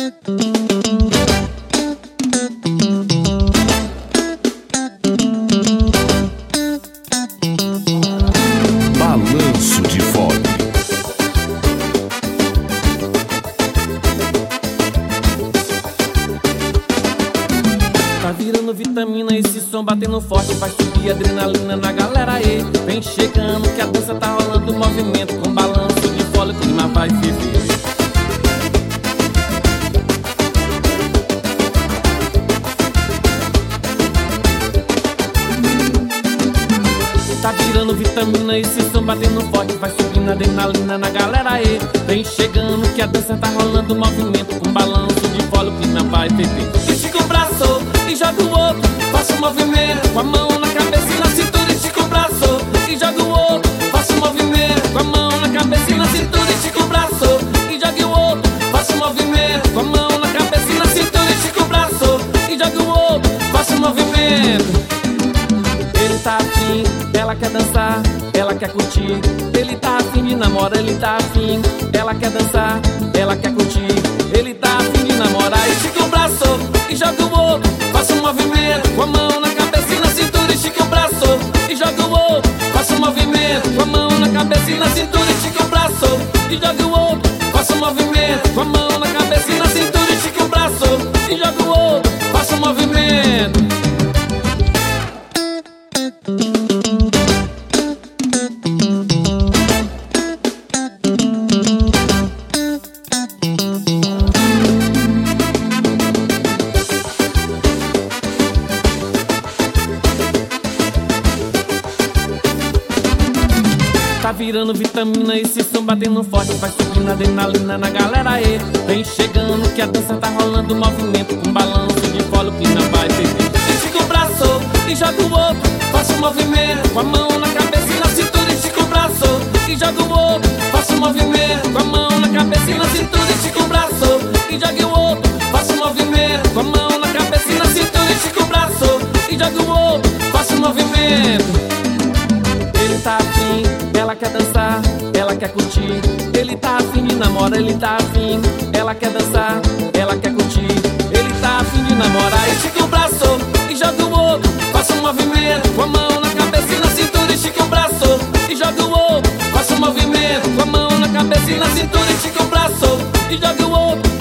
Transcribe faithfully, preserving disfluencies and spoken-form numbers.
Balanço de fole. Tá virando vitamina, esse som batendo forte, vai subir adrenalina na galera aí. Vem chegando que a dança tá rolando, movimento com balanço de fole, o clima vai ferver. Tá virando vitamina, esse som batendo forte, vai subindo adrenalina na galera aí. Vem chegando que a dança tá rolando, movimento com balanço de fole, o clima vai ferver. Estica o braço e joga o outro, faça um movimento com a mão na cabeça e na cintura. Estica o braço e joga o outro, faça um movimento com a mão na cabeça e na cintura. Estica o braço e joga o outro, faça um movimento com a mão na cabeça e na cintura. Estica o braço e joga o outro, faça um movimento. Ele tá afim, ela quer dançar, ela quer curtir. Ele tá afim de namorar, ele tá afim, ela quer dançar, ela quer curtir. Ele tá afim de namorar. Estica o braço e joga o outro, faça um movimento com a mão na cabeça e na cintura. Estica o braço e joga o outro, faça um movimento com a mão na cabeça e na cintura. Estica o braço e joga o outro, faça um movimento com a mão na cabeça e na cintura. Estica o braço e joga o outro, faça um movimento. Tá virando vitamina, esse som batendo forte, vai subindo adrenalina na galera aí. Vem chegando que a dança tá rolando, movimento com balanço de fole, o clima vai ferver. Estica o braço e joga o outro, faça um movimento com a mão na cabeça e na cintura. Estica o braço e joga o outro, faça um movimento com a mão na cabeça e na cintura. Estica o braço e joga o outro, faça um movimento com a mão na cabeça e na cintura. Estica o braço e joga o outro, faça um movimento. Ele tá afim, ela quer dançar, ela quer curtir. Ele tá afim de namorar, ele tá afim, ela quer dançar, ela quer curtir. Ele tá afim de namorar. Estica o braço e joga o outro, faça um movimento com a mão na cabeça e na cintura. Estica o braço e joga o outro, faça um movimento com a mão na cabeça e na cintura. Estica o braço e joga o outro,